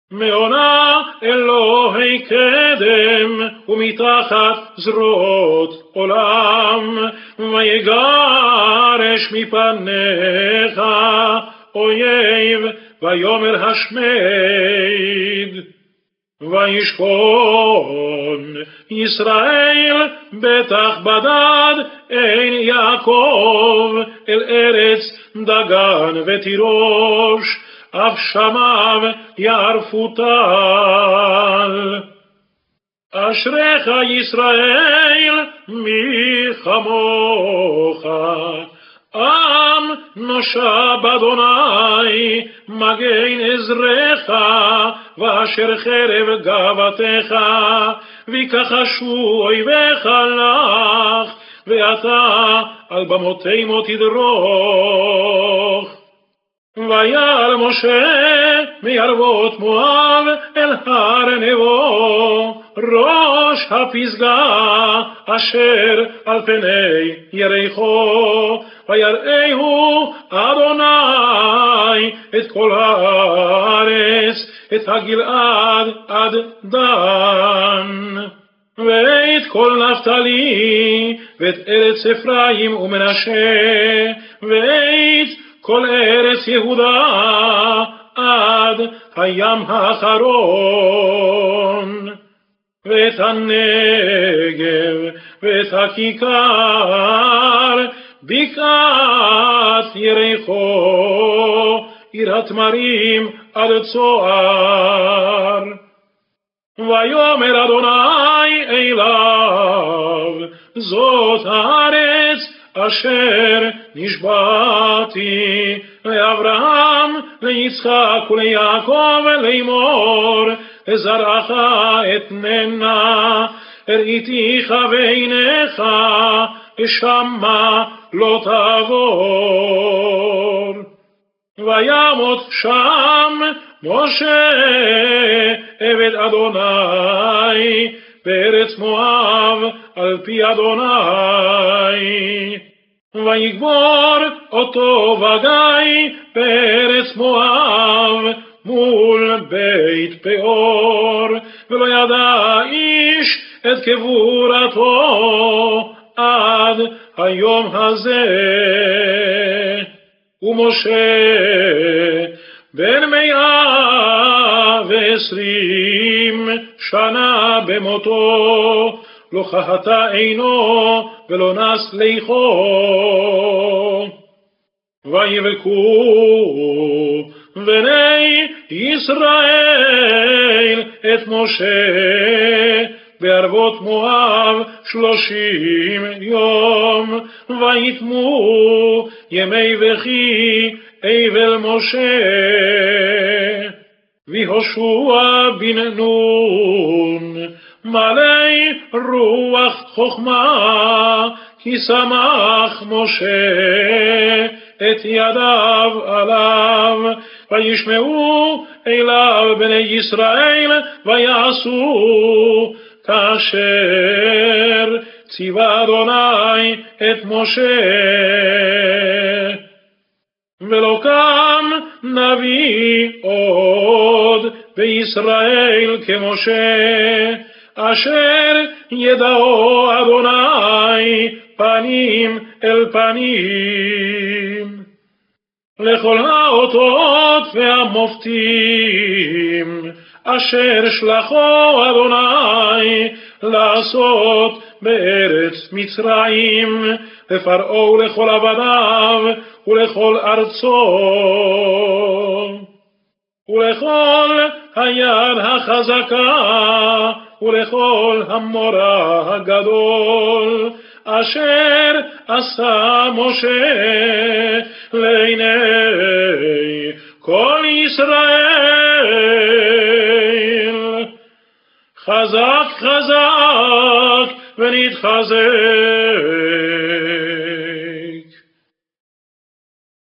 מעונה אלוהי קדם ומתחת זרועות עולם, ויגרש מפניך אויב ויאמר השמד. וישכון ישראל בטח בדד אין יעקב אל ארץ דגן ותירוש, אף שמיו יערפו טל. אשריך ישראל מי כמוך, עם נושע באדוני מגן עזרך, ואשר חרב גאוותך, ויקחשו אויביך לך, ואתה על במותימו תדרוך. ויעל משה מערבות מואב אל הר נבו, ראש הפסגה אשר על פני יריחו, ויראהו אדוני את כל הארץ, את הגלעד עד דן, ואת כל נפתלי, ואת ארץ אפרים ומנשה, ואת כל ארץ יהודה עד הים האחרון, ואת הנגב ואת הכיכר, בקעת יריחו, עיר התמרים עד צוער. ויאמר אדוני אליו, זאת הארץ אשר נשבעתי לאברהם, ליצחק וליעקב לאמור, לזרעך אתננה, הראיתיך בעיניך, ושמה לא תעבור. וימות שם משה עבד אדוני בארץ מואב על פי אדוני, ויגבור אותו וגיא בארץ מואב מול בית פאור, ולא ידע איש את קבורתו עד היום הזה. ומשה בן 120 שנה במותו, לא חטא עינו ולא נס ליחו. ויבכו בני ישראל את משה בערבות מואב 30 יום, ויתמו ימי בכי אבל משה. ויהושע בן נון מלא רוח חוכמה, כי שמח משה את ידיו עליו, וישמעו אליו בני ישראל, ויעשו כאשר ציווה אדוני את משה. ולא קם נביא עוד בישראל כמשה, אשר ידעו אדוני פנים אל פנים. לכל האותות והמופתים אשר שלחו אדוני לעשות בארץ מצרים, לפרעה ולכל עבדיו ולכל ארצו, ולכל היד החזקה ולכל המורא הגדול, אשר עשה משה לעיני כל ישראל. חזק חזק ונתחזק.